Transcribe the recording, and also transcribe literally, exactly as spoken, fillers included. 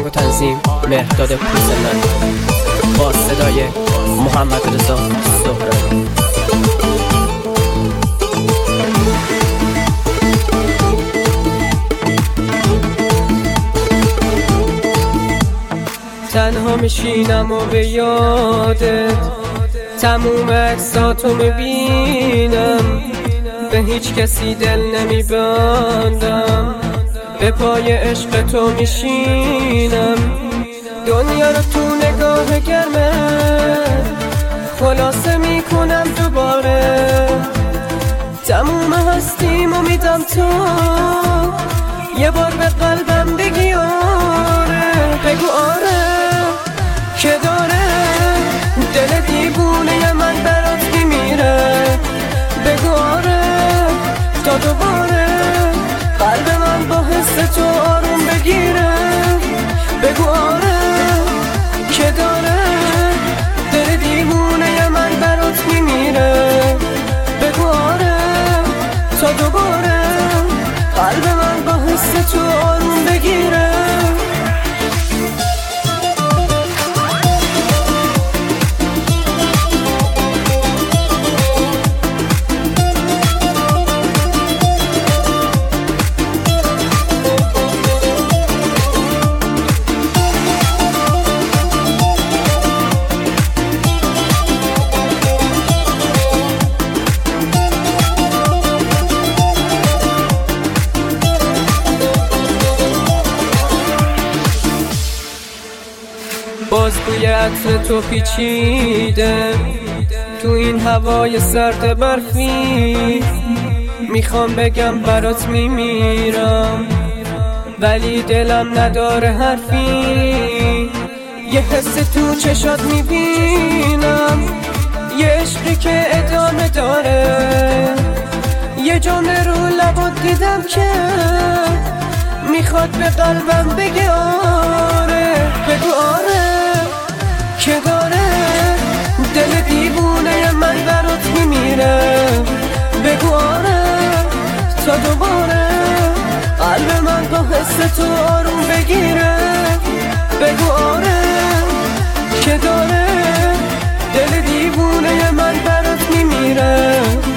آهنگ و تنظیم مهرداد پوزنن با صدای محمد رضا سهرانی. تنها میشینم و به یادت تموم عکساتو میبینم، به هیچ کسی دل نمیبندم، به پای عشق تو میشینم. دنیا رو تو نگاه گرمه خلاصه میکنم دوباره، تموم هستیمو میدم تو یه بار به قلبم بگی آره، بگو آره که داره دل دیوونه من برات میمیره، بگو آره تا دوباره قلب من با حس تو آروم بگیره، بگو آره که داره دل دیوونه من برات میمیره، بگو آره تا دوباره قلب من با حس تو آروم بگیره. باز بوی عطر تو پیچیده تو این هوای سرد برفی، میخوام بگم برات میمیرم ولی دلم نداره حرفی، یه حس تو چشات میبینم، یه عشقی که ادامه داره، یه جمله رو لبات دیدم که میخواد به قلبم بگه آره، بگو آره که داره دل دیوونه من برات میمیره، بگو آره تا دوباره قلب من با حس تو آروم بگیره، بگو آره که داره دل دیوونه من برات میمیره،